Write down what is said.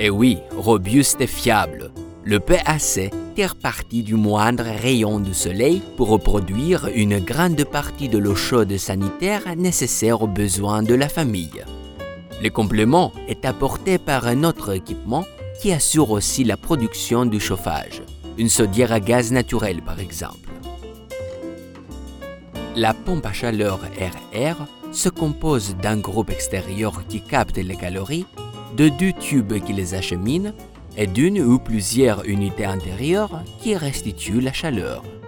Et oui, robuste et fiable, le PAC tire parti du moindre rayon du soleil pour reproduire une grande partie de l'eau chaude sanitaire nécessaire aux besoins de la famille. Le complément est apporté par un autre équipement qui assure aussi la production du chauffage, une chaudière à gaz naturel par exemple. La pompe à chaleur RR se compose d'un groupe extérieur qui capte les calories, de 2 tubes qui les acheminent et d'une ou plusieurs unités intérieures qui restituent la chaleur.